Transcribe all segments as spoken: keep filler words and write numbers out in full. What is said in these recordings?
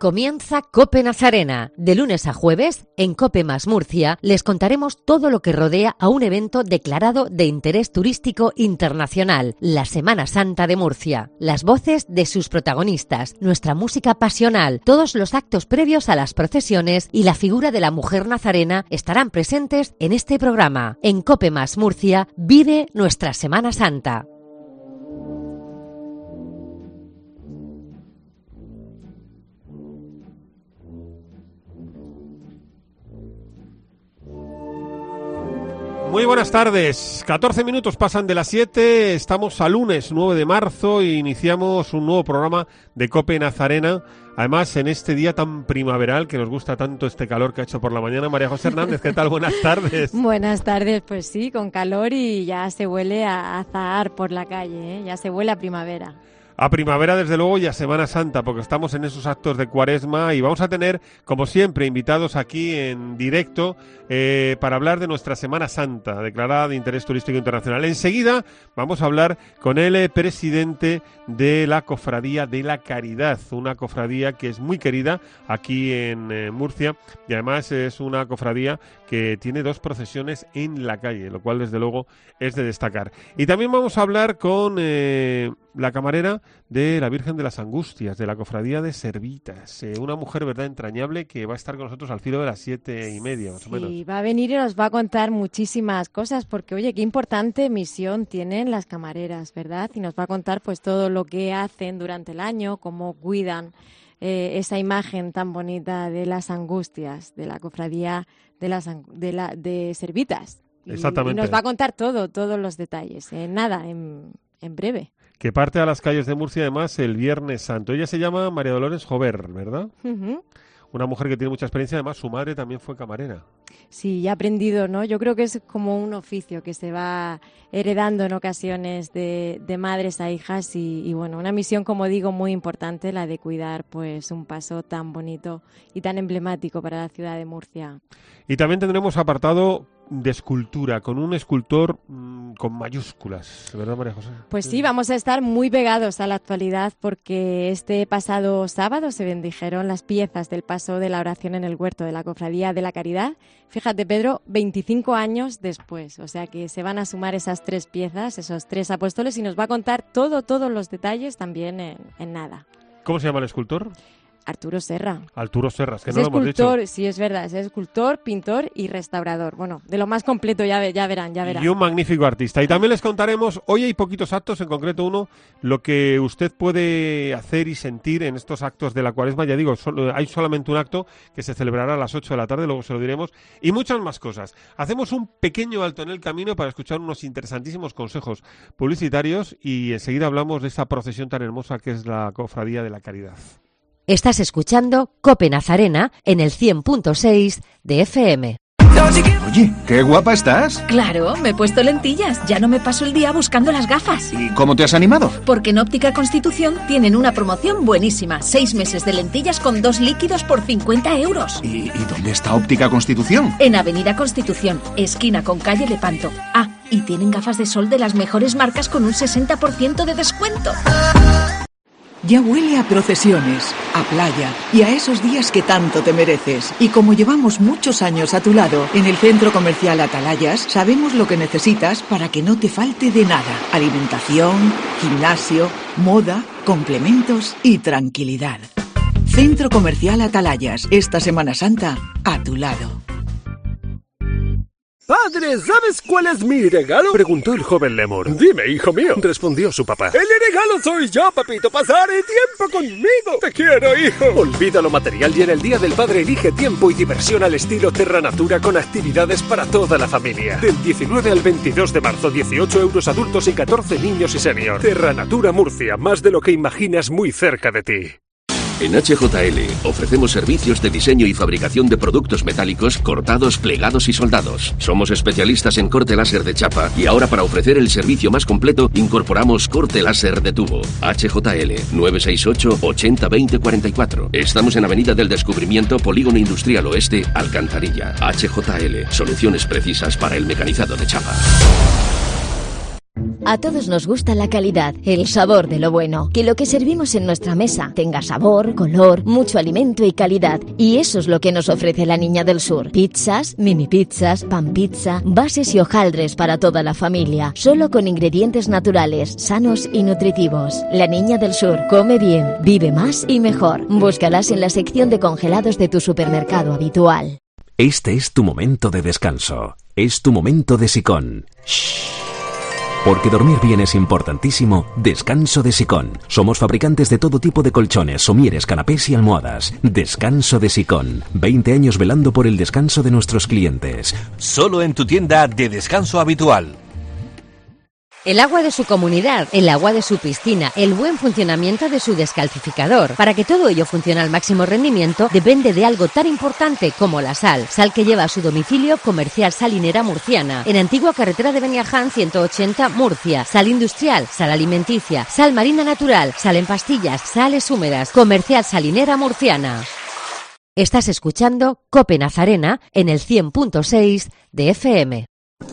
Comienza COPE Nazarena. De lunes a jueves, en COPE Más Murcia, les contaremos todo lo que rodea a un evento declarado de interés turístico internacional, la Semana Santa de Murcia. Las voces de sus protagonistas, nuestra música pasional, todos los actos previos a las procesiones y la figura de la mujer nazarena estarán presentes en este programa. En COPE Más Murcia, vive nuestra Semana Santa. Muy buenas tardes, catorce minutos pasan de las siete, estamos a lunes nueve de marzo e iniciamos un nuevo programa de COPE Nazarena, además en este día tan primaveral que nos gusta tanto este calor que ha hecho por la mañana. María José Hernández, ¿qué tal? Buenas tardes. Buenas tardes, pues sí, con calor y ya se huele a azahar por la calle, ¿eh? Ya se huele a primavera. A primavera, desde luego, y a Semana Santa, porque estamos en esos actos de Cuaresma y vamos a tener, como siempre, invitados aquí en directo eh, para hablar de nuestra Semana Santa, declarada de interés turístico internacional. Enseguida vamos a hablar con el eh, presidente de la Cofradía de la Caridad, una cofradía que es muy querida aquí en eh, Murcia y además es una cofradía que tiene dos procesiones en la calle, lo cual desde luego es de destacar. Y también vamos a hablar con eh, la camarera de la Virgen de las Angustias, de la Cofradía de Servitas, eh, una mujer verdad entrañable que va a estar con nosotros al filo de las siete y media, más sí, o menos. Sí, va a venir y nos va a contar muchísimas cosas, porque oye, qué importante misión tienen las camareras, ¿verdad? Y nos va a contar pues todo lo que hacen durante el año, cómo cuidan eh, esa imagen tan bonita de las Angustias, de la Cofradía de las de, la, de Servitas. Y, Exactamente. Y nos va a contar todo, todos los detalles, en nada, en, en breve. Que parte a las calles de Murcia además el Viernes Santo. Ella se llama María Dolores Jover, ¿verdad? Uh-huh. Una mujer que tiene mucha experiencia, además su madre también fue camarera. Sí, ya ha aprendido, ¿no? Yo creo que es como un oficio que se va heredando en ocasiones de, de madres a hijas y, y, bueno, una misión, como digo, muy importante, la de cuidar pues un paso tan bonito y tan emblemático para la ciudad de Murcia. Y también tendremos apartado de escultura, con un escultor mmm, con mayúsculas, ¿verdad, María José? Pues sí, vamos a estar muy pegados a la actualidad porque este pasado sábado se bendijeron las piezas del paso de la oración en el huerto de la Cofradía de la Caridad. Fíjate, Pedro, veinticinco años después, o sea que se van a sumar esas tres piezas, esos tres apóstoles, y nos va a contar todo, todos los detalles también en, en nada. ¿Cómo se llama el escultor? Arturo Serra. Arturo Serra, que es no lo hemos dicho. Sí, es verdad, es escultor, pintor y restaurador. Bueno, de lo más completo, ya, ya verán, ya verán. Y un magnífico artista. Y también les contaremos, hoy hay poquitos actos, en concreto uno, lo que usted puede hacer y sentir en estos actos de la Cuaresma. Ya digo, solo, hay solamente un acto que se celebrará a las ocho de la tarde, luego se lo diremos, y muchas más cosas. Hacemos un pequeño alto en el camino para escuchar unos interesantísimos consejos publicitarios y enseguida hablamos de esta procesión tan hermosa que es la Cofradía de la Caridad. Estás escuchando COPE Nazarena en el cien punto seis de F M. Oye, qué guapa estás. Claro, me he puesto lentillas, ya no me paso el día buscando las gafas. ¿Y cómo te has animado? Porque en Óptica Constitución tienen una promoción buenísima. Seis meses de lentillas con dos líquidos por cincuenta euros. ¿Y, y dónde está Óptica Constitución? En Avenida Constitución, esquina con calle Lepanto. Ah, y tienen gafas de sol de las mejores marcas con un sesenta por ciento de descuento. Ya huele a procesiones, a playa y a esos días que tanto te mereces. Y como llevamos muchos años a tu lado, en el Centro Comercial Atalayas sabemos lo que necesitas para que no te falte de nada. Alimentación, gimnasio, moda, complementos y tranquilidad. Centro Comercial Atalayas, esta Semana Santa, a tu lado. ¡Padre! ¿Sabes cuál es mi regalo? Preguntó el joven Lemur. Dime, hijo mío. Respondió su papá. El regalo soy yo, papito. Pasaré tiempo conmigo. Te quiero, hijo. Olvida lo material y en el Día del Padre elige tiempo y diversión al estilo Terra Natura con actividades para toda la familia. Del diecinueve al veintidós de marzo, dieciocho euros adultos y catorce niños y senior. Terra Natura Murcia, más de lo que imaginas muy cerca de ti. En H J L ofrecemos servicios de diseño y fabricación de productos metálicos cortados, plegados y soldados. Somos especialistas en corte láser de chapa y ahora para ofrecer el servicio más completo incorporamos corte láser de tubo. H J L nueve seis ocho, ochenta, veinte, cuarenta y cuatro. Estamos en Avenida del Descubrimiento, Polígono Industrial Oeste, Alcantarilla. H J L, soluciones precisas para el mecanizado de chapa. A todos nos gusta la calidad, el sabor de lo bueno. Que lo que servimos en nuestra mesa tenga sabor, color, mucho alimento y calidad. Y eso es lo que nos ofrece la Niña del Sur. Pizzas, mini pizzas, pan pizza, bases y hojaldres para toda la familia. Solo con ingredientes naturales, sanos y nutritivos. La Niña del Sur. Come bien, vive más y mejor. Búscalas en la sección de congelados de tu supermercado habitual. Este es tu momento de descanso. Es tu momento de Sicón. Shh. Porque dormir bien es importantísimo, descanso de Sicón. Somos fabricantes de todo tipo de colchones, somieres, canapés y almohadas. Descanso de Sicón. veinte años velando por el descanso de nuestros clientes. Solo en tu tienda de descanso habitual. El agua de su comunidad, el agua de su piscina, el buen funcionamiento de su descalcificador. Para que todo ello funcione al máximo rendimiento, depende de algo tan importante como la sal. Sal que lleva a su domicilio Comercial Salinera Murciana. En antigua carretera de Beniaján ciento ochenta, Murcia. Sal industrial, sal alimenticia, sal marina natural, sal en pastillas, sales húmedas. Comercial Salinera Murciana. Estás escuchando COPE Nazarena en el cien punto seis de F M.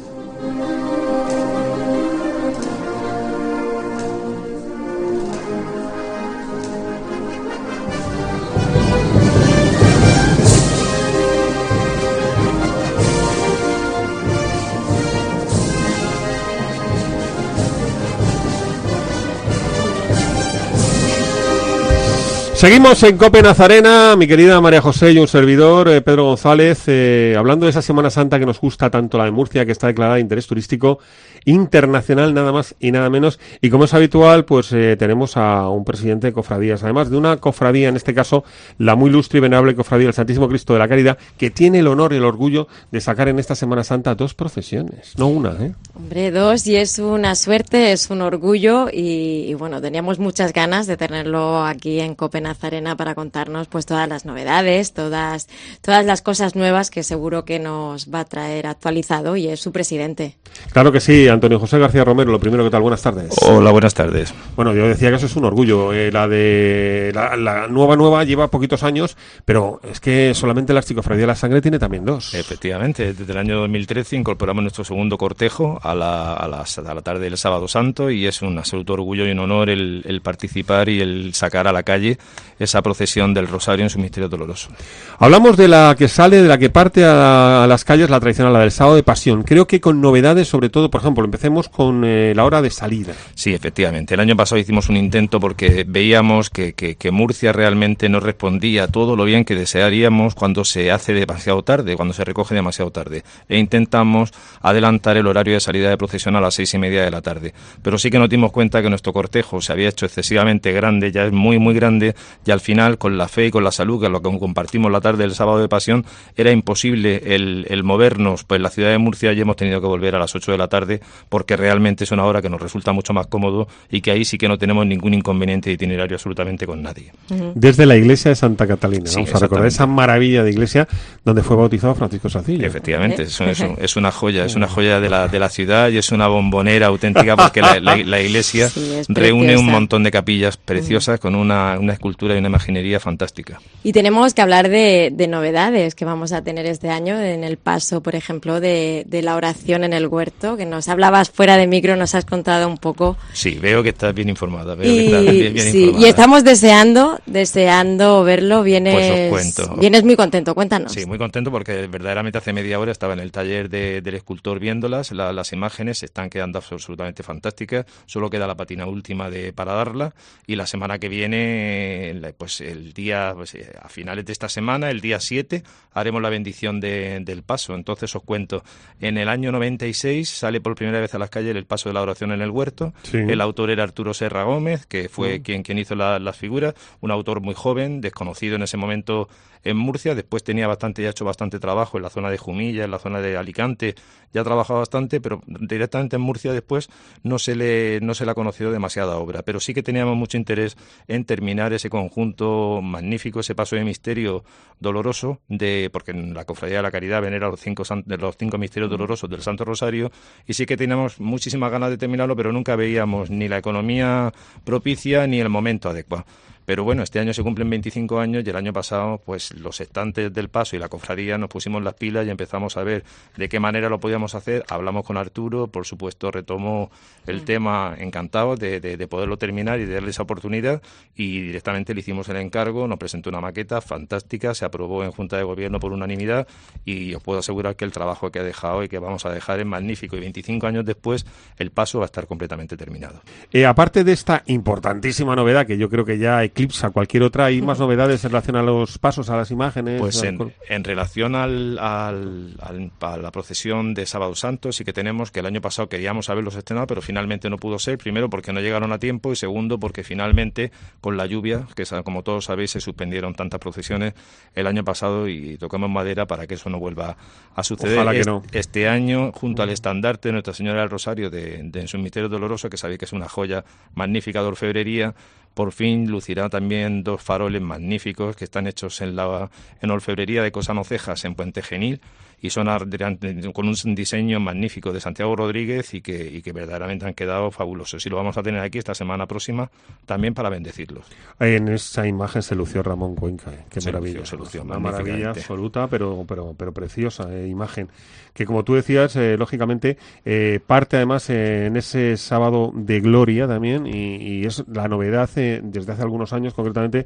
Seguimos en COPE Nazarena, mi querida María José y un servidor, eh, Pedro González, eh, hablando de esa Semana Santa que nos gusta tanto, la de Murcia, que está declarada de interés turístico internacional, nada más y nada menos. Y como es habitual, pues eh, tenemos a un presidente de cofradías, además de una cofradía, en este caso, la muy ilustre y venerable cofradía del Santísimo Cristo de la Caridad, que tiene el honor y el orgullo de sacar en esta Semana Santa dos procesiones, no una, ¿eh? Hombre, dos, y es una suerte, es un orgullo, y, y bueno, teníamos muchas ganas de tenerlo aquí en COPE Nazarena para contarnos pues todas las novedades, todas todas las cosas nuevas que seguro que nos va a traer actualizado, y es su presidente. Claro que sí, Antonio José García Romero, lo primero, ¿qué tal? Buenas tardes. Hola, buenas tardes. Bueno, yo decía que eso es un orgullo, eh, la de la, la nueva nueva lleva poquitos años, pero es que solamente la Archicofradía de la Sangre tiene también dos. Efectivamente, desde el año dos mil trece incorporamos nuestro segundo cortejo a la, a la, a la tarde del Sábado Santo, y es un absoluto orgullo y un honor el, el participar y el sacar a la calle esa procesión del Rosario en su misterio doloroso. Hablamos de la que sale, de la que parte a, a las calles, la tradicional, la del Sábado de Pasión. Creo que con novedades, sobre todo, por ejemplo, empecemos con eh, la hora de salida. Sí, efectivamente. El año pasado hicimos un intento porque veíamos que, que, que Murcia realmente no respondía a todo lo bien que desearíamos cuando se hace demasiado tarde, cuando se recoge demasiado tarde. E intentamos adelantar el horario de salida de procesión a las seis y media de la tarde. Pero sí que nos dimos cuenta que nuestro cortejo se había hecho excesivamente grande, ya es muy, muy grande, y al final, con la fe y con la salud, que es lo que compartimos la tarde del Sábado de Pasión, era imposible el, el movernos. Pues la ciudad de Murcia ya hemos tenido que volver a las ocho de la tarde, porque realmente es una hora que nos resulta mucho más cómodo, y que ahí sí que no tenemos ningún inconveniente de itinerario absolutamente con nadie. Uh-huh. Desde la iglesia de Santa Catalina, sí, vamos a recordar esa maravilla de iglesia donde fue bautizado Francisco Sacillo. Efectivamente, es, es, es una joya, es una joya de la, de la ciudad, y es una bombonera auténtica, porque la, la, la iglesia sí, reúne un montón de capillas preciosas, uh-huh, con una, una escultura y una imaginería fantástica. Y tenemos que hablar de, de novedades que vamos a tener este año en el paso, por ejemplo, de, de la oración en el huerto, que nos hablabas fuera de micro, nos has contado un poco. Sí, veo que estás bien informada. Veo y, que estás bien, bien sí, informada. Y estamos deseando, deseando verlo. Vienes, pues os cuento. Vienes muy contento, cuéntanos. Sí, muy contento porque verdaderamente hace media hora estaba en el taller de, del escultor viéndolas. La, las imágenes están quedando absolutamente fantásticas. Solo queda la patina última de para darla, y la semana que viene, pues el día, pues, a finales de esta semana, el día siete, haremos la bendición de, del paso. Entonces os cuento, en el año noventa y seis sale por primera vez a las calles el paso de la oración en el huerto. Sí. El autor era Arturo Serra Gómez, que fue mm. quien, quien hizo la, las figuras, un autor muy joven, desconocido en ese momento en Murcia. Después tenía bastante, ya ha hecho bastante trabajo en la zona de Jumilla, en la zona de Alicante, ya ha trabajado bastante, pero directamente en Murcia después no se le no se le ha conocido demasiada obra, pero sí que teníamos mucho interés en terminar ese conjunto magnífico, ese paso de misterio doloroso, de porque en la Cofradía de la Caridad venera los cinco, los cinco misterios dolorosos del Santo Rosario, y sí que teníamos muchísimas ganas de terminarlo, pero nunca veíamos ni la economía propicia ni el momento adecuado. Pero bueno, este año se cumplen veinticinco años y el año pasado pues los estantes del Paso y la cofradía nos pusimos las pilas y empezamos a ver de qué manera lo podíamos hacer. Hablamos con Arturo, por supuesto retomó el tema, encantado de, de, de poderlo terminar y de darle esa oportunidad, y directamente le hicimos el encargo, nos presentó una maqueta fantástica, se aprobó en Junta de Gobierno por unanimidad y os puedo asegurar que el trabajo que ha dejado y que vamos a dejar es magnífico, y veinticinco años después el Paso va a estar completamente terminado. Eh, aparte de esta importantísima novedad, que yo creo que ya eclipsa cualquier otra, ¿hay más novedades en relación a los pasos, a las imágenes? Pues en, al... en relación al, al, al, a la procesión de Sábado Santo, sí que tenemos que el año pasado queríamos haberlos estrenado, pero finalmente no pudo ser, primero porque no llegaron a tiempo y segundo porque finalmente con la lluvia, que como todos sabéis se suspendieron tantas procesiones el año pasado, y tocamos madera para que eso no vuelva a suceder. Ojalá que no. Este año, junto al estandarte de Nuestra Señora del Rosario de, de en su misterio doloroso, que sabéis que es una joya magnífica de orfebrería, por fin lucirá también dos faroles magníficos que están hechos en la en orfebrería de Cosano Cejas, en Puente Genil, y son con un diseño magnífico de Santiago Rodríguez y que, y que verdaderamente han quedado fabulosos. Y lo vamos a tener aquí esta semana próxima también para bendecirlos. En esa imagen se lució Ramón Cuenca, eh. Qué se maravilla. Lució, se lució, una maravilla absoluta, pero pero pero preciosa eh, imagen. Que como tú decías, eh, lógicamente, eh, parte además eh, en ese sábado de gloria también, y, y es la novedad eh, desde hace algunos años, concretamente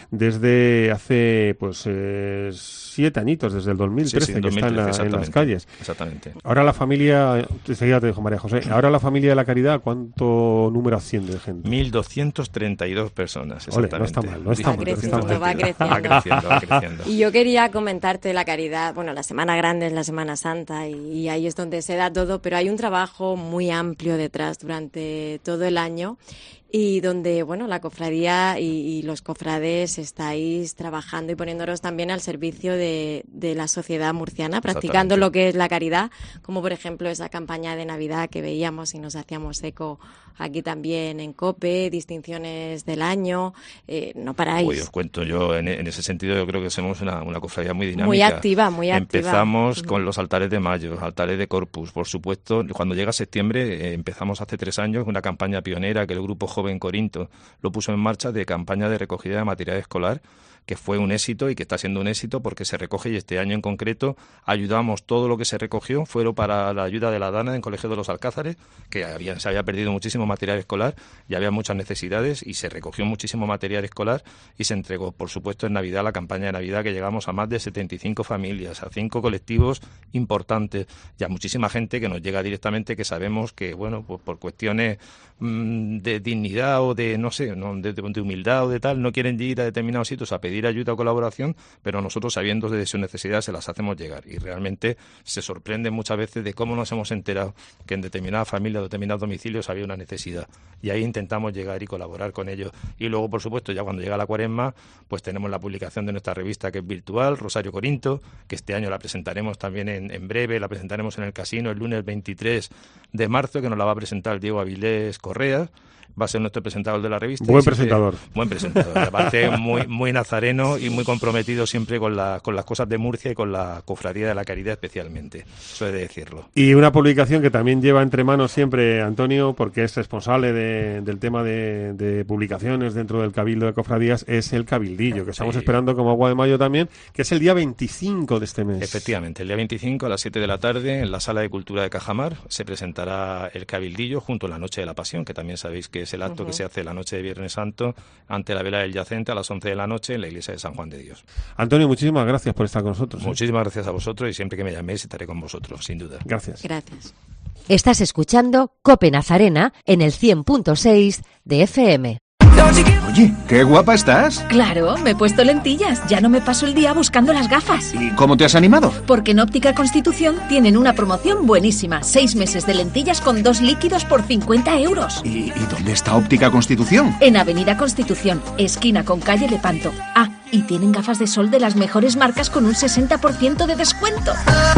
desde hace pues eh, siete añitos, desde el dos mil trece, sí, sí, que está en, la, en las calles. Exactamente. Ahora la familia, enseguida te dejo, María José, ahora la familia de la Caridad, ¿cuánto número asciende de gente? mil doscientas treinta y dos personas, exactamente. Ole, no está mal, no está va mal. Creciendo, está mal. va creciendo. Va creciendo, va creciendo. Y yo quería comentarte la Caridad, bueno, la Semana Grande es la Semana Santa y, y ahí es donde se da todo, pero hay un trabajo muy amplio detrás durante todo el año, y donde, bueno, la cofradía y, y los cofrades estáis trabajando y poniéndolos también al servicio de, de la sociedad murciana, practicando lo que es la caridad, como por ejemplo esa campaña de Navidad que veíamos y nos hacíamos eco aquí también en COPE, distinciones del año, eh, no paráis. Uy, os cuento yo, en, en ese sentido yo creo que somos una, una cofradía muy dinámica. Muy activa, muy activa. Empezamos con los altares de mayo, altares de Corpus, por supuesto. Cuando llega septiembre, eh, empezamos hace tres años una campaña pionera que el Grupo Joven Corinto lo puso en marcha, de campaña de recogida de material escolar, que fue un éxito y que está siendo un éxito porque se recoge, y este año en concreto ayudamos, todo lo que se recogió fueron para la ayuda de la Dana en Colegio de los Alcázares, que había, se había perdido muchísimo material escolar y había muchas necesidades, y se recogió muchísimo material escolar y se entregó, por supuesto, en Navidad, la campaña de Navidad, que llegamos a más de setenta y cinco familias, a cinco colectivos importantes y a muchísima gente que nos llega directamente, que sabemos que, bueno, pues por cuestiones mmm, de dignidad o de, no sé, no, de, de humildad o de tal, no quieren ir a determinados sitios a pedir ayuda o colaboración, pero nosotros, sabiendo de sus necesidades, se las hacemos llegar, y realmente se sorprende muchas veces de cómo nos hemos enterado que en determinadas familias, determinados domicilios había una necesidad, y ahí intentamos llegar y colaborar con ellos. Y luego, por supuesto, ya cuando llega la Cuaresma, pues tenemos la publicación de nuestra revista, que es virtual, Rosario Corinto, que este año la presentaremos también en, en breve, la presentaremos en el Casino el lunes veintitrés de marzo, que nos la va a presentar Diego Avilés Correa. Va a ser nuestro presentador de la revista. Buen presentador. Buen presentador. Aparte, muy muy nazareno y muy comprometido siempre con, la, con las cosas de Murcia y con la Cofradía de la Caridad especialmente. Eso he de decirlo. Y una publicación que también lleva entre manos siempre Antonio, porque es responsable de, del tema de, de publicaciones dentro del Cabildo de Cofradías, es el Cabildillo, que estamos sí. esperando como agua de mayo también, que es el día veinticinco de este mes. Efectivamente, el día veinticinco a las siete de la tarde, en la Sala de Cultura de Cajamar, se presentará el Cabildillo junto a la Noche de la Pasión, que también sabéis que es el acto uh-huh. que se hace la noche de Viernes Santo ante la vela del yacente a las once de la noche en la iglesia de San Juan de Dios. Antonio, muchísimas gracias por estar con nosotros. ¿eh? Muchísimas gracias a vosotros, y siempre que me llaméis estaré con vosotros, sin duda. Gracias. Gracias. Estás escuchando COPE Nazarena en el cien punto seis de F M. Oye, qué guapa estás. Claro, me he puesto lentillas. Ya no me paso el día buscando las gafas. ¿Y cómo te has animado? Porque en Óptica Constitución tienen una promoción buenísima. Seis meses de lentillas con dos líquidos por cincuenta euros. ¿Y, ¿Y dónde está Óptica Constitución? En Avenida Constitución, esquina con calle Lepanto. Ah, y tienen gafas de sol de las mejores marcas con un sesenta por ciento de descuento.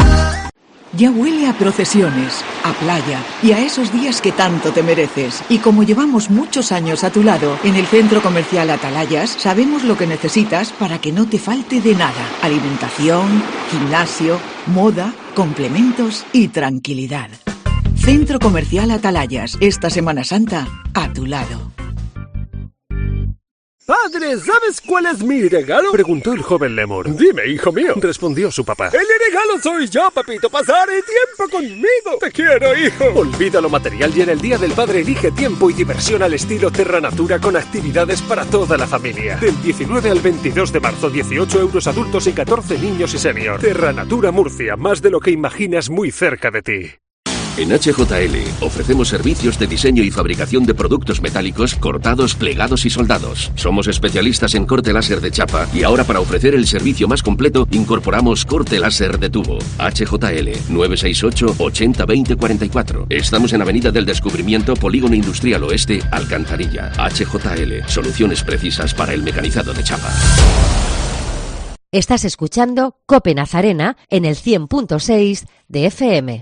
Ya huele a procesiones, a playa y a esos días que tanto te mereces. Y como llevamos muchos años a tu lado, en el Centro Comercial Atalayas sabemos lo que necesitas para que no te falte de nada. Alimentación, gimnasio, moda, complementos y tranquilidad. Centro Comercial Atalayas, esta Semana Santa, a tu lado. Padre, ¿sabes cuál es mi regalo? Preguntó el joven Lemur. Dime, hijo mío. Respondió su papá. El regalo soy yo, papito. Pasar el tiempo conmigo. Te quiero, hijo. Olvida lo material y en el Día del Padre elige tiempo y diversión al estilo Terra Natura con actividades para toda la familia. Del diecinueve al veintidós de marzo, dieciocho euros adultos y catorce niños y senior. Terra Natura Murcia, más de lo que imaginas muy cerca de ti. En H J L ofrecemos servicios de diseño y fabricación de productos metálicos cortados, plegados y soldados. Somos especialistas en corte láser de chapa y ahora para ofrecer el servicio más completo incorporamos corte láser de tubo. H J L nueve seis ocho, ochenta, veinte, cuarenta y cuatro. Estamos en Avenida del Descubrimiento, Polígono Industrial Oeste, Alcantarilla. H J L, soluciones precisas para el mecanizado de chapa. Estás escuchando COPE Nazarena en el cien punto seis de F M.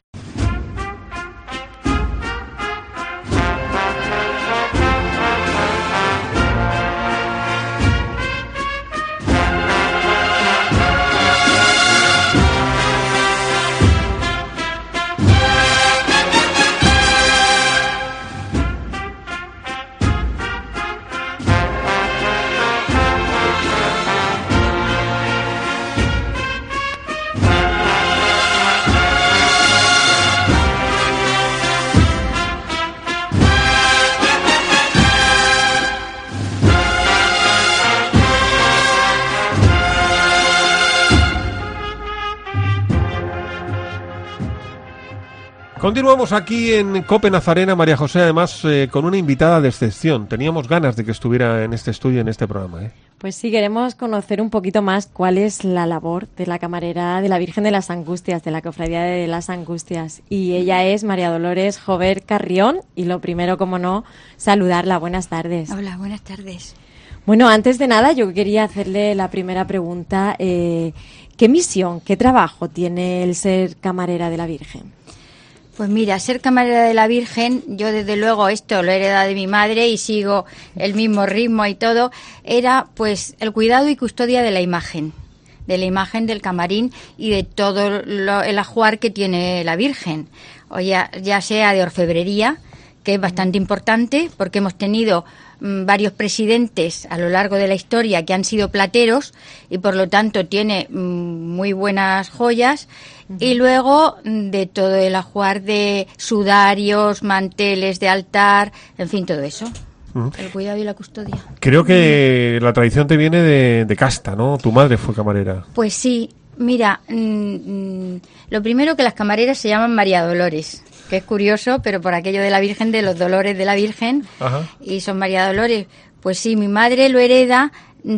Continuamos aquí en COPE Nazarena, María José, además eh, con una invitada de excepción. Teníamos ganas de que estuviera en este estudio, en este programa, ¿eh? Pues sí, queremos conocer un poquito más cuál es la labor de la camarera de la Virgen de las Angustias, de la Cofradía de las Angustias. Y ella es María Dolores Jover Carrión. Y lo primero, como no, saludarla. Buenas tardes. Hola, buenas tardes. Bueno, antes de nada, yo quería hacerle la primera pregunta. Eh, ¿Qué misión, qué trabajo tiene el ser camarera de la Virgen? Pues mira, ser camarera de la Virgen, yo desde luego esto lo he heredado de mi madre y sigo el mismo ritmo y todo, era pues el cuidado y custodia de la imagen, de la imagen del camarín y de todo lo, el ajuar que tiene la Virgen, o ya, ya sea de orfebrería, que es bastante importante porque hemos tenido mmm, varios presidentes a lo largo de la historia que han sido plateros y por lo tanto tiene mmm, muy buenas joyas. Y luego de todo el ajuar de sudarios, manteles de altar, en fin, todo eso. Uh-huh. El cuidado y la custodia. Creo que la tradición te viene de, de casta, ¿no? Tu madre fue camarera. Pues sí, mira, mmm, lo primero que las camareras se llaman María Dolores, que es curioso, pero por aquello de la Virgen, de los dolores de la Virgen, ajá, y son María Dolores. Pues sí, mi madre lo hereda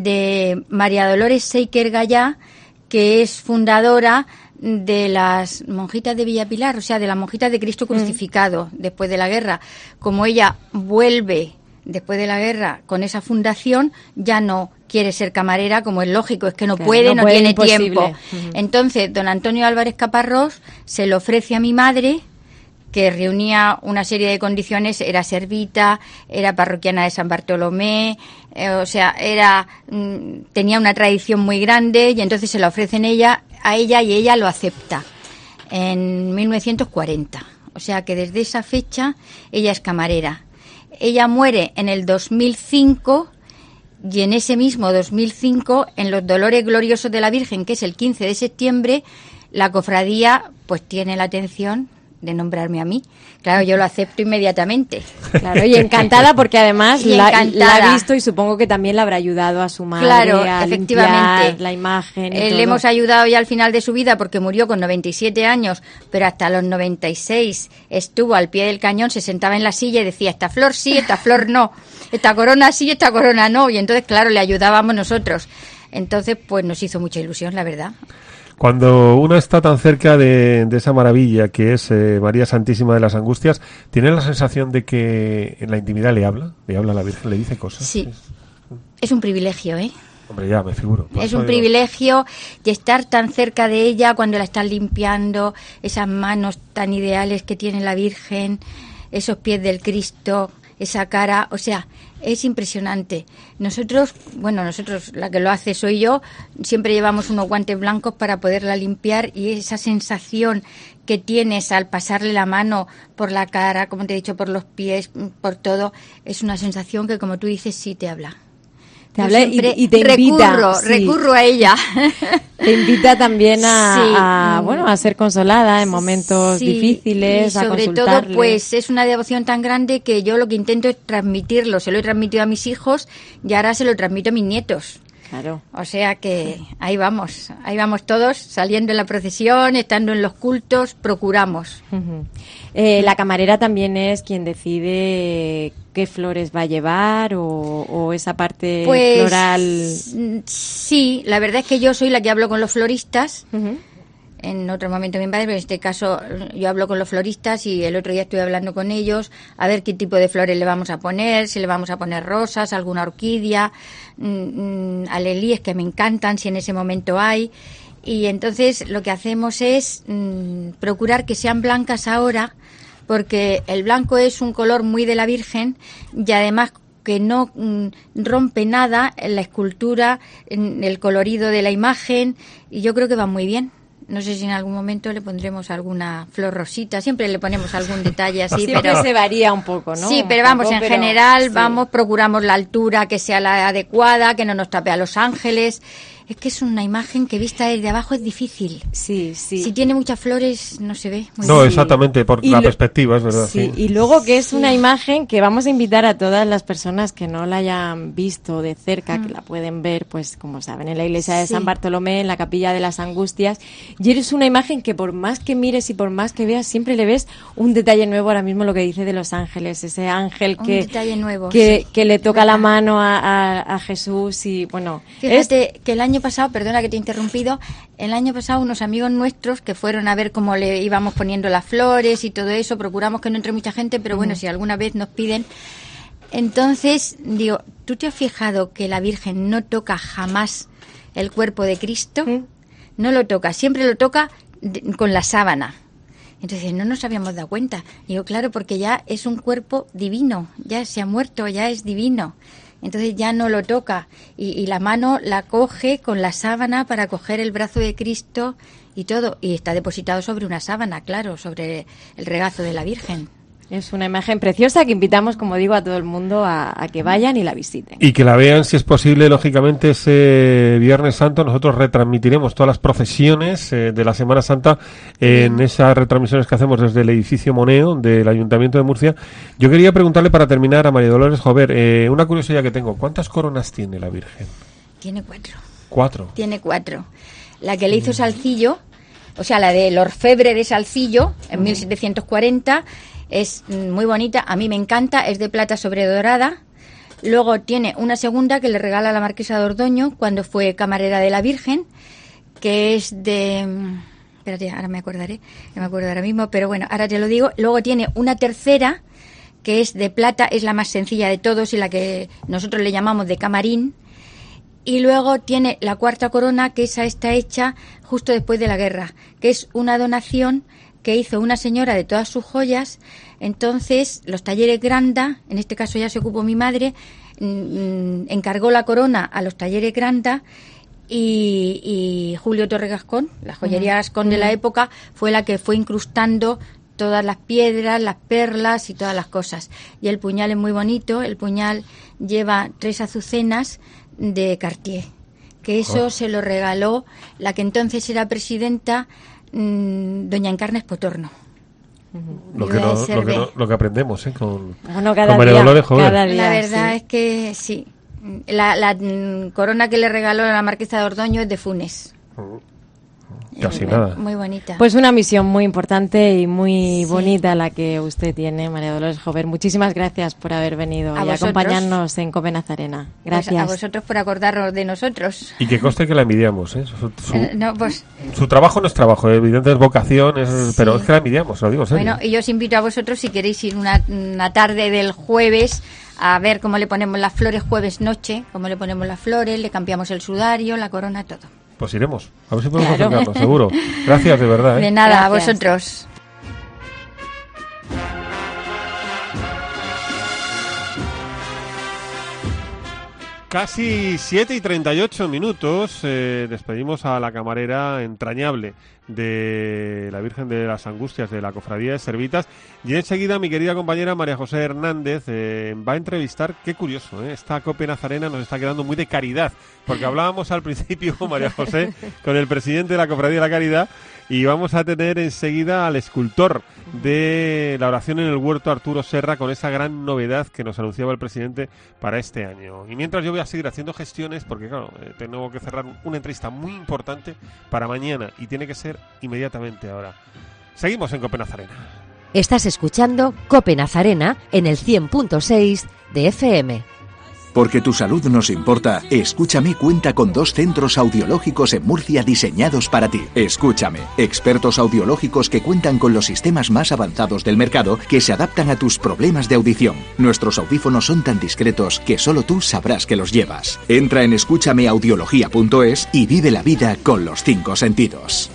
de María Dolores Seiker Gallá, que es fundadora de las monjitas de Villa Pilar, o sea, de las monjitas de Cristo crucificado, mm. después de la guerra. Como ella vuelve después de la guerra con esa fundación, ya no quiere ser camarera, como es lógico, es que no claro, puede, no, no puede, tiene imposible. tiempo. Uh-huh. Entonces, don Antonio Álvarez Caparrós se lo ofrece a mi madre, que reunía una serie de condiciones, era servita, era parroquiana de San Bartolomé, eh, o sea, era mm, tenía una tradición muy grande y entonces se la ofrecen ella a ella y ella lo acepta en mil novecientos cuarenta. O sea que desde esa fecha ella es camarera. Ella muere en el dos mil cinco y en ese mismo dos mil cinco, en los Dolores Gloriosos de la Virgen, que es el quince de septiembre, la cofradía pues tiene la atención de nombrarme a mí. Claro, yo lo acepto inmediatamente. Claro, y encantada porque además y la, la ha visto y supongo que también le habrá ayudado a su madre claro, a efectivamente. limpiar la imagen. Eh, le hemos ayudado ya al final de su vida porque murió con noventa y siete años, pero hasta los noventa y seis estuvo al pie del cañón, se sentaba en la silla y decía, esta flor sí, esta flor no, esta corona sí, esta corona no, y entonces claro, le ayudábamos nosotros. Entonces, pues nos hizo mucha ilusión, la verdad. Cuando uno está tan cerca de, de esa maravilla que es eh, María Santísima de las Angustias, ¿tiene la sensación de que en la intimidad le habla? ¿Le habla a la Virgen? ¿Le dice cosas? Sí. Es un privilegio, ¿eh? Hombre, ya me figuro. Es un privilegio y estar tan cerca de ella cuando la están limpiando, esas manos tan ideales que tiene la Virgen, esos pies del Cristo, esa cara, o sea, es impresionante. Nosotros, bueno, nosotros, la que lo hace soy yo, siempre llevamos unos guantes blancos para poderla limpiar y esa sensación que tienes al pasarle la mano por la cara, como te he dicho, por los pies, por todo, es una sensación que, como tú dices, sí te habla. Te habla y, siempre y te invita. Recurro, sí. recurro a ella. Te invita también a, Sí. a, bueno, a ser consolada en momentos Sí, difíciles, y a sobre consultarle. todo, pues es una devoción tan grande que yo lo que intento es transmitirlo. Se lo he transmitido a mis hijos y ahora se lo transmito a mis nietos. Claro. O sea que ahí vamos, ahí vamos todos, saliendo en la procesión, estando en los cultos, procuramos. Uh-huh. Eh, la camarera también es quien decide qué flores va a llevar o, o esa parte Pues floral. sí, la verdad es que yo soy la que hablo con los floristas. Uh-huh. En otro momento mi padre, pero en este caso yo hablo con los floristas y el otro día estuve hablando con ellos a ver qué tipo de flores le vamos a poner, si le vamos a poner rosas, alguna orquídea, mmm, alelíes que me encantan, si en ese momento hay. Y entonces lo que hacemos es mmm, procurar que sean blancas ahora, porque el blanco es un color muy de la Virgen y además que no mm, rompe nada en la escultura, en el colorido de la imagen, y yo creo que va muy bien. No sé si en algún momento le pondremos alguna flor rosita, siempre le ponemos algún detalle así, siempre pero se varía un poco, ¿no? Sí, pero un vamos, poco, en pero, general, sí. vamos, procuramos la altura que sea la adecuada, que no nos tape a los ángeles. Es que es una imagen que vista desde abajo es difícil. Sí, sí. Si tiene muchas flores, no se ve. Muy no, bien. exactamente, por Y la lo, perspectiva, es verdad. Sí, sí. y luego que es sí. una imagen que vamos a invitar a todas las personas que no la hayan visto de cerca, mm. que la pueden ver, pues como saben, en la iglesia de sí. San Bartolomé, en la capilla de las Angustias. Y eres una imagen que por más que mires y por más que veas, siempre le ves un detalle nuevo. Ahora mismo lo que dice de los ángeles, ese ángel que, un detalle nuevo, que, sí. que le toca la mano a, a, a Jesús y bueno. Fíjate es... que el año pasado, perdona que te interrumpido, el año pasado unos amigos nuestros que fueron a ver cómo le íbamos poniendo las flores y todo eso, procuramos que no entre mucha gente, pero bueno, uh-huh. si alguna vez nos piden. Entonces, digo, ¿tú te has fijado que la Virgen no toca jamás el cuerpo de Cristo? Uh-huh. No lo toca, siempre lo toca de, con la sábana. Entonces, no nos habíamos dado cuenta. Digo, claro, porque ya es un cuerpo divino, ya se ha muerto, ya es divino. Entonces ya no lo toca y, y la mano la coge con la sábana para coger el brazo de Cristo y todo, y está depositado sobre una sábana, claro, sobre el regazo de la Virgen. Es una imagen preciosa que invitamos, como digo, a todo el mundo a, a que vayan y la visiten. Y que la vean, si es posible, lógicamente, ese Viernes Santo. Nosotros retransmitiremos todas las procesiones eh, de la Semana Santa en mm. esas retransmisiones que hacemos desde el edificio Moneo del Ayuntamiento de Murcia. Yo quería preguntarle, para terminar, a María Dolores Jover, eh, una curiosidad que tengo. ¿Cuántas coronas tiene la Virgen? Tiene cuatro. ¿Cuatro? Tiene cuatro. La que le hizo Salcillo, o sea, la del orfebre de Salcillo, en mm. mil setecientos cuarenta... es muy bonita, a mí me encanta, es de plata sobre dorada. Luego tiene una segunda que le regala la marquesa de Ordoño cuando fue camarera de la Virgen, que es de... Espérate, ahora me acordaré, no me acuerdo ahora mismo, pero bueno, ahora te lo digo. Luego tiene una tercera que es de plata, es la más sencilla de todos y la que nosotros le llamamos de camarín. Y luego tiene la cuarta corona, que esa está hecha justo después de la guerra, que es una donación que hizo una señora de todas sus joyas. Entonces los talleres Granda, en este caso ya se ocupó mi madre, mmm, encargó la corona a los talleres Granda y, y Julio Torre Gascón, la joyería Gascón mm. de la época, fue la que fue incrustando todas las piedras, las perlas y todas las cosas. Y el puñal es muy bonito, el puñal lleva tres azucenas de Cartier, que eso oh. se lo regaló la que entonces era presidenta, doña Encarna Potorno. Lo que, no, lo, que no, lo que aprendemos ¿eh? con, bueno, cada con María día, Dolores Jover. Cada día, la verdad sí. es que sí. La, la mm, corona que le regaló la marquesa de Ordoño es de Funes. Uh-huh. Casi nada. Muy bonita. Pues una misión muy importante y muy sí. bonita la que usted tiene, María Dolores Jover. Muchísimas gracias por haber venido a y vosotros. acompañarnos en Cope Nazarena. Gracias. Pues a vosotros por acordaros de nosotros. Y que conste que la envidiamos. ¿eh? Su, su, eh, no, pues, su trabajo no es trabajo, evidentemente es vocación, es, sí. pero es que la envidiamos, lo digo serio. Bueno, y yo os invito a vosotros, si queréis ir una, una tarde del jueves a ver cómo le ponemos las flores, jueves noche, cómo le ponemos las flores, le cambiamos el sudario, la corona, todo. Pues iremos, a ver si podemos claro. acercarnos, seguro. Gracias, de verdad. ¿eh? De nada, Gracias. a vosotros. Casi siete y treinta y ocho minutos, eh, despedimos a la camarera entrañable de la Virgen de las Angustias de la Cofradía de Servitas, y enseguida mi querida compañera María José Hernández eh, va a entrevistar. Qué curioso, ¿eh? Esta Cope Nazarena nos está quedando muy de caridad, porque hablábamos al principio, María José, con el presidente de la Cofradía de la Caridad, y vamos a tener enseguida al escultor de la oración en el huerto, Arturo Serra, con esa gran novedad que nos anunciaba el presidente para este año. Y mientras yo voy a seguir haciendo gestiones, porque claro, eh, tengo que cerrar una entrevista muy importante para mañana, y tiene que ser inmediatamente ahora. Seguimos en Cope Nazarena. Estás escuchando Cope Nazarena en el cien punto seis de F M. Porque tu salud nos importa, Escúchame cuenta con dos centros audiológicos en Murcia diseñados para ti. Escúchame, expertos audiológicos que cuentan con los sistemas más avanzados del mercado que se adaptan a tus problemas de audición. Nuestros audífonos son tan discretos que solo tú sabrás que los llevas. Entra en escúchame audiología punto es y vive la vida con los cinco sentidos.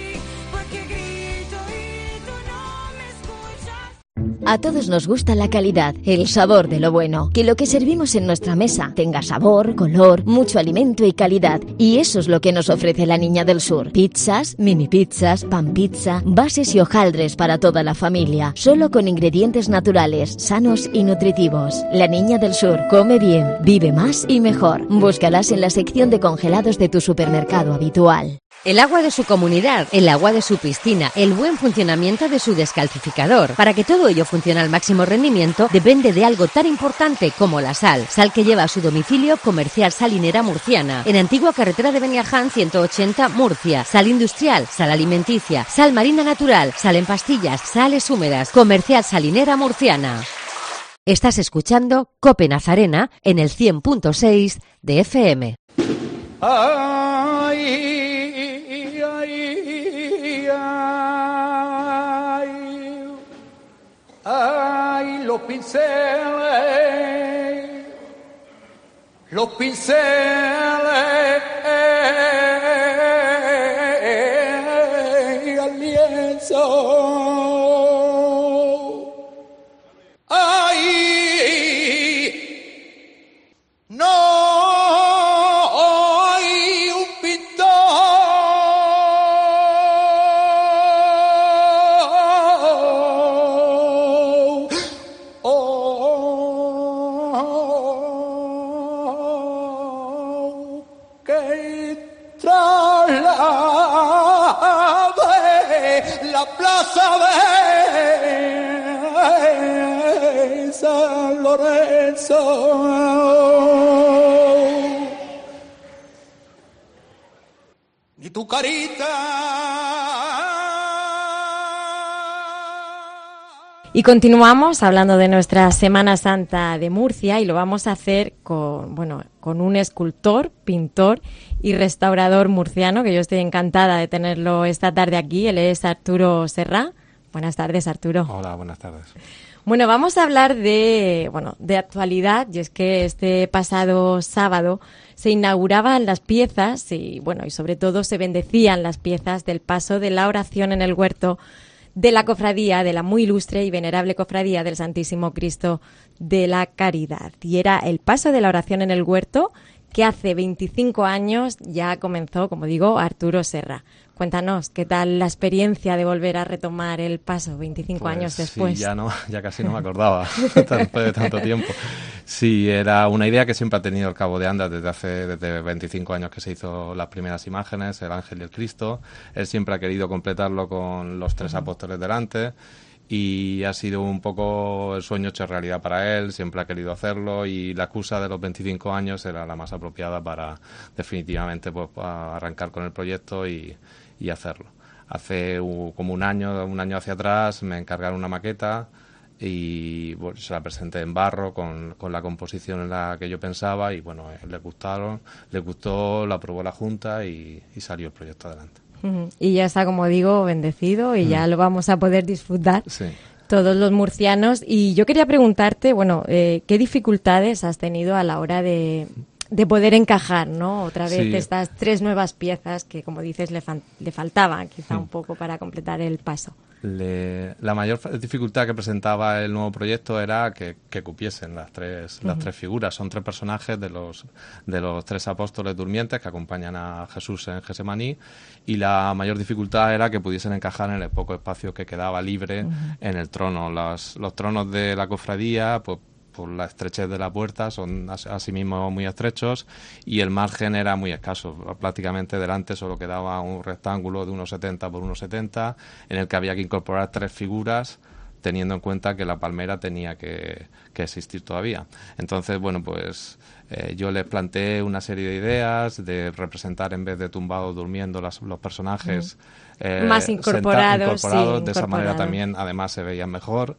A todos nos gusta la calidad, el sabor de lo bueno. Que lo que servimos en nuestra mesa tenga sabor, color, mucho alimento y calidad. Y eso es lo que nos ofrece la Niña del Sur. Pizzas, mini pizzas, pan pizza, bases y hojaldres para toda la familia. Solo con ingredientes naturales, sanos y nutritivos. La Niña del Sur come bien, vive más y mejor. Búscalas en la sección de congelados de tu supermercado habitual. El agua de su comunidad, el agua de su piscina, el buen funcionamiento de su descalcificador. Para que todo ello funcione al máximo rendimiento, depende de algo tan importante como la sal. Sal que lleva a su domicilio Comercial Salinera Murciana, en Antigua Carretera de Beniaján ciento ochenta, Murcia. Sal industrial, sal alimenticia, sal marina natural, sal en pastillas, sales húmedas. Comercial Salinera Murciana. Estás escuchando Cope Nazarena en el cien punto seis de F M. Ay. Ay, los pinceles, los pinceles al lienzo. Ay, no hay un pintor. La plaza de San Lorenzo. Ni tu carita. Y continuamos hablando de nuestra Semana Santa de Murcia, y lo vamos a hacer con, bueno, con un escultor, pintor y restaurador murciano, que yo estoy encantada de tenerlo esta tarde aquí. Él es Arturo Serra. Buenas tardes, Arturo. Hola, buenas tardes. Bueno, vamos a hablar de, bueno, de actualidad, y es que este pasado sábado se inauguraban las piezas y, bueno, y sobre todo se bendecían las piezas del paso de la oración en el huerto de la cofradía, de la muy ilustre y venerable cofradía del Santísimo Cristo de la Caridad. Y era el paso de la oración en el huerto que hace veinticinco años ya comenzó, como digo, Arturo Serra. Cuéntanos, ¿qué tal la experiencia de volver a retomar el paso veinticinco pues, años después? Sí, ya, no, ya casi no me acordaba después de tanto tiempo. Sí, era una idea que siempre ha tenido el Cabo de Andas desde hace desde veinticinco años que se hizo las primeras imágenes, el Ángel y el Cristo. Él siempre ha querido completarlo con los tres uh-huh. apóstoles delante, y ha sido un poco el sueño hecho realidad para él. Siempre ha querido hacerlo, y la excusa de los veinticinco años era la más apropiada para definitivamente pues arrancar con el proyecto y, y hacerlo. Hace uh, como un año, un año hacia atrás me encargaron una maqueta y bueno, se la presenté en barro con, con la composición en la que yo pensaba, y bueno, le gustaron, le gustó, la aprobó la Junta y, y salió el proyecto adelante. Y ya está, como digo, bendecido, y mm. ya lo vamos a poder disfrutar sí. todos los murcianos. Y yo quería preguntarte, bueno, eh, ¿qué dificultades has tenido a la hora de, de poder encajar, ¿no? Otra vez sí. estas tres nuevas piezas que, como dices, le, fan, le faltaban quizá mm. un poco para completar el paso? Le, la mayor dificultad que presentaba el nuevo proyecto era que, que cupiesen las tres, uh-huh. las tres figuras. Son tres personajes de los, de los tres apóstoles durmientes que acompañan a Jesús en Gesemaní, y la mayor dificultad era que pudiesen encajar en el poco espacio que quedaba libre uh-huh. en el trono. Los, los tronos de la cofradía, pues por la estrechez de la puerta, son asimismo muy estrechos, y el margen era muy escaso. Prácticamente delante solo quedaba un rectángulo de uno setenta por uno setenta, en el que había que incorporar tres figuras, teniendo en cuenta que la palmera tenía que, que existir todavía. Entonces, bueno, pues eh, yo les planteé una serie de ideas de representar, en vez de tumbados durmiendo, las, los personajes eh, más incorporados, senta, incorporados. Sí, de esa incorporado. manera también, además, se veían mejor.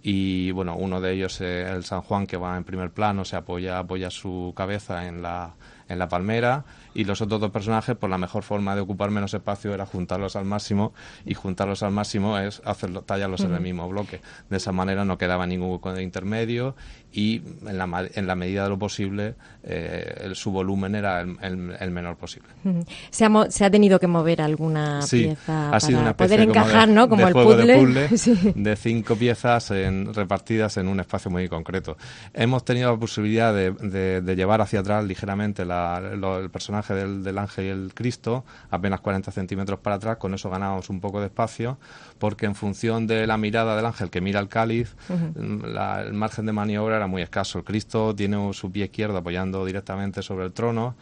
Y bueno, uno de ellos, eh, el San Juan, que va en primer plano, se apoya apoya su cabeza en la en la palmera, y los otros dos personajes, pues la mejor forma de ocupar menos espacio era juntarlos al máximo, y juntarlos al máximo es hacerlo, tallarlos uh-huh. en el mismo bloque. De esa manera no quedaba ningún hueco de intermedio, y en la, en la medida de lo posible eh, el, su volumen era el, el, el menor posible. Uh-huh. ¿Se ha, mo- se ha tenido que mover alguna sí, pieza ha para sido una poder encajar, de, ¿no? Como de el juego puzzle, de, puzzle sí. de cinco piezas en, repartidas en un espacio muy concreto. Hemos tenido la posibilidad de, de, de llevar hacia atrás ligeramente la, lo, el personaje del, del ángel y el Cristo, apenas cuarenta centímetros para atrás. Con eso ganábamos un poco de espacio, porque en función de la mirada del ángel, que mira el cáliz, uh-huh. la, el margen de maniobra era muy escaso. El Cristo tiene su pie izquierdo apoyando directamente sobre el trono,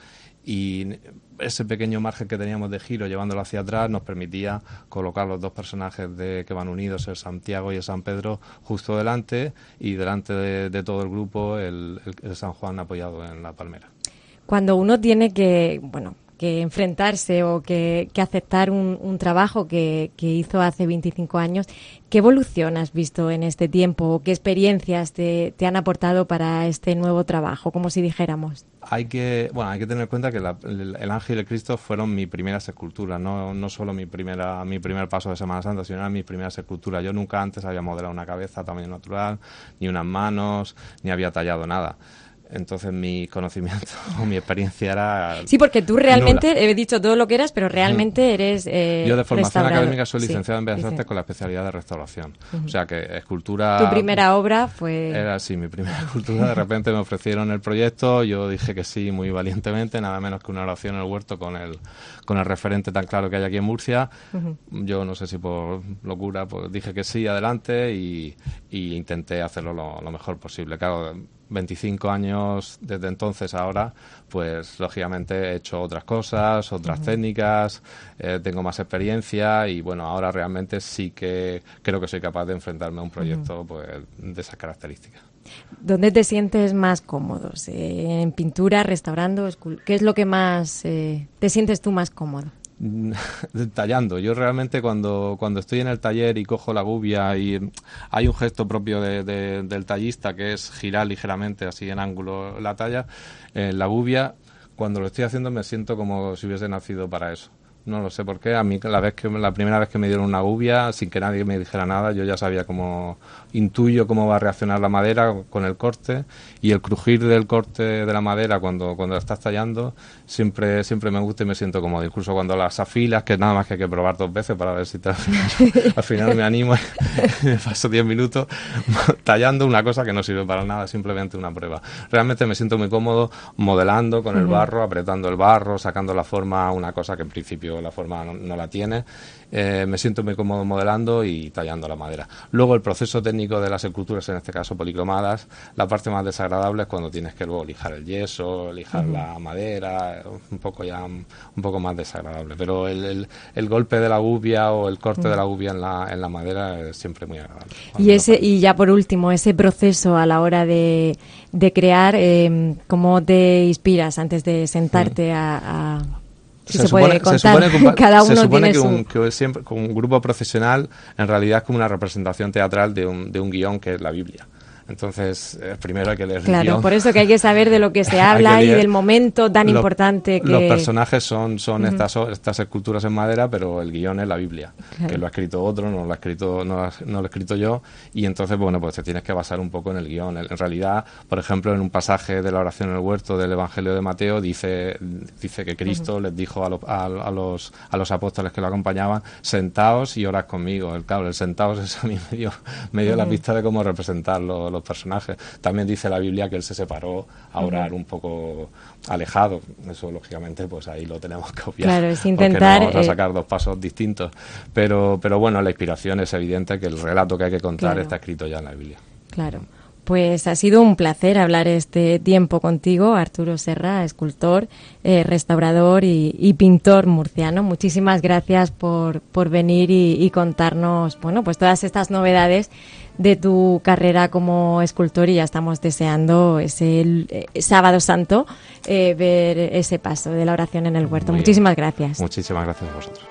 y ese pequeño margen que teníamos de giro llevándolo hacia atrás nos permitía colocar los dos personajes de, que van unidos, el Santiago y el San Pedro, justo delante, y delante de, de todo el grupo el, el, el San Juan apoyado en la palmera. Cuando uno tiene que, bueno, que enfrentarse o que, que aceptar un, un trabajo que, que hizo hace veinticinco años, ¿qué evolución has visto en este tiempo? ¿Qué experiencias te, te han aportado para este nuevo trabajo, como si dijéramos? Hay que, bueno, hay que tener en cuenta que la, el, el ángel y el Cristo fueron mis primeras esculturas, no, no solo mi primera, mi primer paso de Semana Santa, sino eran mis primeras esculturas. Yo nunca antes había modelado una cabeza a tamaño natural, ni unas manos, ni había tallado nada. Entonces mi conocimiento o mi experiencia era... Sí, porque tú realmente, nula. He dicho todo lo que eras, pero realmente eres eh, Yo de formación restaurador. académica soy licenciado sí, en Bellas Artes con la especialidad de restauración. Uh-huh. O sea que escultura... Tu primera obra fue... Era sí, mi primera escultura. De repente me ofrecieron el proyecto, yo dije que sí muy valientemente, nada menos que una oración en el huerto con el, con el referente tan claro que hay aquí en Murcia. Uh-huh. Yo no sé si por locura, pues dije que sí, adelante, y, y intenté hacerlo lo, lo mejor posible. Claro, veinticinco años desde entonces a ahora, pues lógicamente he hecho otras cosas, otras uh-huh. técnicas, eh, tengo más experiencia, y bueno, ahora realmente sí que creo que soy capaz de enfrentarme a un proyecto uh-huh. pues de esas características. ¿Dónde te sientes más cómodo? ¿En pintura, restaurando? Escul- ¿Qué es lo que más eh, te sientes tú más cómodo? Tallando. Yo realmente cuando, cuando estoy en el taller y cojo la gubia, y hay un gesto propio de, de, del tallista, que es girar ligeramente así en ángulo la talla, eh, la gubia, cuando lo estoy haciendo me siento como si hubiese nacido para eso. No lo sé por qué. A mí la vez que la primera vez que me dieron una gubia, sin que nadie me dijera nada, yo ya sabía cómo, intuyo cómo va a reaccionar la madera con el corte, y el crujir del corte de la madera cuando, cuando la estás tallando siempre siempre me gusta y me siento cómodo. Incluso cuando las afilas, que nada más que hay que probar dos veces para ver si te, al, final, al final me animo y me paso diez minutos tallando una cosa que no sirve para nada, simplemente una prueba. Realmente me siento muy cómodo modelando con el barro, apretando el barro, sacando la forma a una cosa que en principio la forma no, no la tiene. Eh, me siento muy cómodo modelando y tallando la madera. Luego el proceso técnico de las esculturas, en este caso policromadas, la parte más desagradable es cuando tienes que luego lijar el yeso, lijar uh-huh. la madera, un poco ya un poco más desagradable, pero el, el, el golpe de la gubia o el corte uh-huh. de la gubia en la, en la madera es siempre muy agradable. Y ese y ya por último, ese proceso a la hora de, de crear, eh, ¿cómo te inspiras antes de sentarte uh-huh. a... a... Si se, se supone, puede contar, se supone que un, cada uno se supone tiene que, un, su... que siempre con un grupo profesional en realidad es como una representación teatral de un, de un guión que es la Biblia. Entonces, eh, primero hay que leer Claro, el guión. por eso que hay que saber de lo que se habla que y leer. del momento tan Los- importante que... Los personajes son, son Ujú. estas, estas esculturas en madera, pero el guión es la Biblia, Claro. que lo ha escrito otro, no lo ha escrito, no, lo ha- no lo he escrito yo, y entonces, bueno, pues te tienes que basar un poco en el guión. En en realidad, por ejemplo, en un pasaje de la oración en el huerto del Evangelio de Mateo, dice, dice que Cristo les dijo a, lo- a, a los, a los apóstoles que lo acompañaban, sentaos y orad conmigo. El, claro, el sentaos eso a mí me dio, me dio la Ujú. pista de cómo representar lo- los personajes. También dice la Biblia que él se separó a orar Ujú. un poco alejado. Eso, lógicamente, pues ahí lo tenemos que obviar. Claro, es porque intentar, no vamos a eh, sacar dos pasos distintos. Pero, pero bueno, la inspiración es evidente, que el relato que hay que contar Claro. está escrito ya en la Biblia. Claro. Pues ha sido un placer hablar este tiempo contigo, Arturo Serra, escultor, eh, restaurador y, y pintor murciano. Muchísimas gracias por, por venir y, y contarnos, bueno, pues todas estas novedades de tu carrera como escultor, y ya estamos deseando ese eh, Sábado Santo eh, ver ese paso de la oración en el huerto. Muy bien. Muchísimas gracias. Muchísimas gracias a vosotros.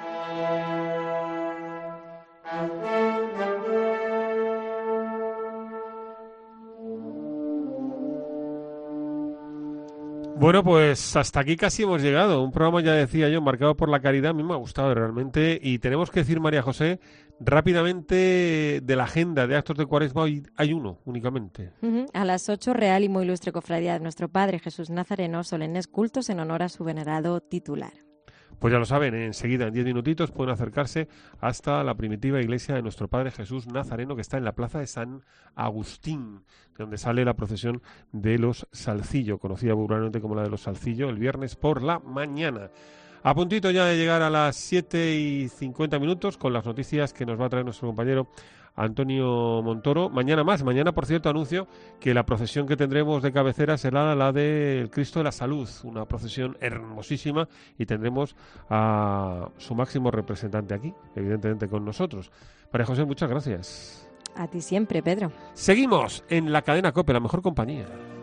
Bueno, pues hasta aquí casi hemos llegado. Un programa, ya decía yo, marcado por la caridad. A mí me ha gustado realmente. Y tenemos que decir, María José, rápidamente de la agenda de actos de Cuaresma, hoy hay uno únicamente. Ujú. A las ocho, Real y Muy Ilustre Cofradía de Nuestro Padre Jesús Nazareno, solemnes cultos en honor a su venerado titular. Pues ya lo saben, enseguida, en diez minutitos, pueden acercarse hasta la primitiva iglesia de Nuestro Padre Jesús Nazareno, que está en la plaza de San Agustín, de donde sale la procesión de los Salcillo, conocida popularmente como la de los Salcillo, el viernes por la mañana. A puntito ya de llegar a las siete y cincuenta minutos con las noticias que nos va a traer nuestro compañero Antonio Montoro. Mañana más. Mañana, por cierto, anuncio que la procesión que tendremos de cabecera será la del Cristo de la Salud, una procesión hermosísima, y tendremos a su máximo representante aquí, evidentemente con nosotros. María José, muchas gracias. A ti siempre, Pedro. Seguimos en la cadena COPE, la mejor compañía.